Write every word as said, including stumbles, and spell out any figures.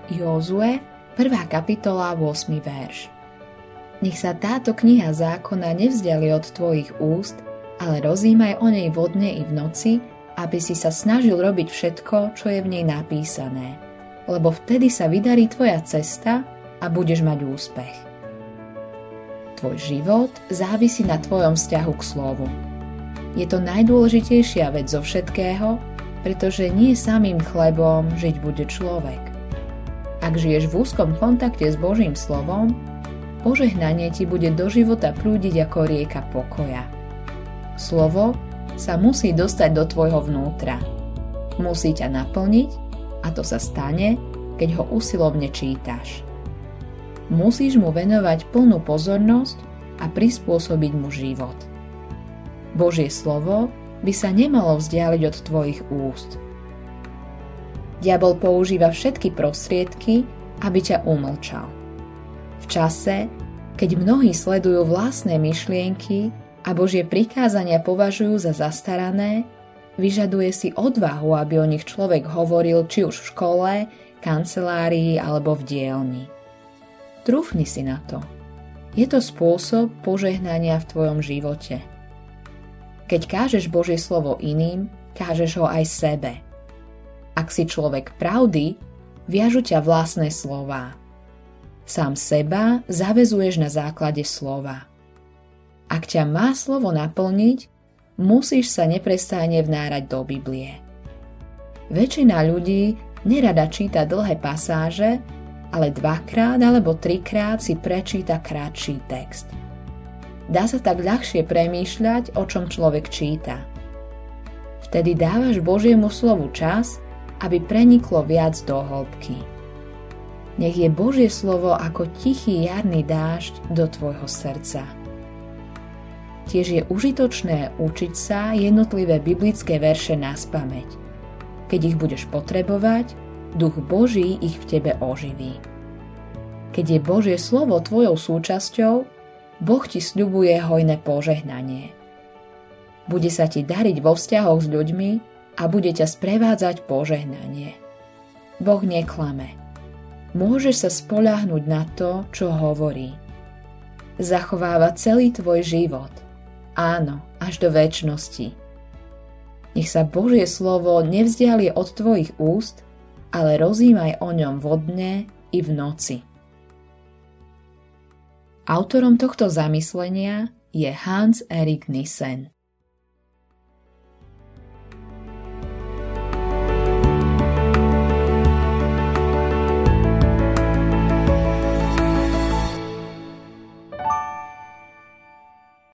Józue, prvá kapitola, ôsmy verš. Nech sa táto kniha zákona nevzdiali od tvojich úst, ale rozímaj o nej vodne i v noci, aby si sa snažil robiť všetko, čo je v nej napísané, lebo vtedy sa vydarí tvoja cesta a budeš mať úspech. Tvoj život závisí na tvojom vzťahu k slovu. Je to najdôležitejšia vec zo všetkého, pretože nie samým chlebom žiť bude človek. Ak žiješ v úzkom kontakte s Božím slovom, požehnanie ti bude do života prúdiť ako rieka pokoja. Slovo sa musí dostať do tvojho vnútra. Musí ťa naplniť a to sa stane, keď ho usilovne čítaš. Musíš mu venovať plnú pozornosť a prispôsobiť mu život. Božie slovo by sa nemalo vzdialiť od tvojich úst. Diabol používa všetky prostriedky, aby ťa umlčal. V čase, keď mnohí sledujú vlastné myšlienky a Božie prikázania považujú za zastarané, vyžaduje si odvahu, aby o nich človek hovoril či už v škole, kancelárii alebo v dielni. Trúfni si na to. Je to spôsob požehnania v tvojom živote. Keď kážeš Božie slovo iným, kážeš ho aj sebe. Ak si človek pravdy, viažu ťa vlastné slová. Sám seba zaväzuješ na základe slova. Ak ťa má slovo naplniť, musíš sa neprestajne vnárať do Biblie. Väčšina ľudí nerada číta dlhé pasáže, ale dvakrát alebo trikrát si prečíta krátší text. Dá sa tak ľahšie premýšľať, o čom človek číta. Vtedy dávaš Božiemu slovu čas, aby preniklo viac do hĺbky. Nech je Božie slovo ako tichý jarný dážď do tvojho srdca. Tiež je užitočné učiť sa jednotlivé biblické verše naspamäť. Keď ich budeš potrebovať, Duch Boží ich v tebe oživí. Keď je Božie slovo tvojou súčasťou, Boh ti sľubuje hojné požehnanie. Bude sa ti dariť vo vzťahoch s ľuďmi a bude ťa sprevádzať požehnanie. Boh neklame. Môžeš sa spoľahnúť na to, čo hovorí. Zachováva celý tvoj život. Áno, až do večnosti. Nech sa Božie slovo nevzdiali od tvojich úst, ale rozímaj o ňom vodne i v noci. Autorom tohto zamyslenia je Hans Erik Nissen.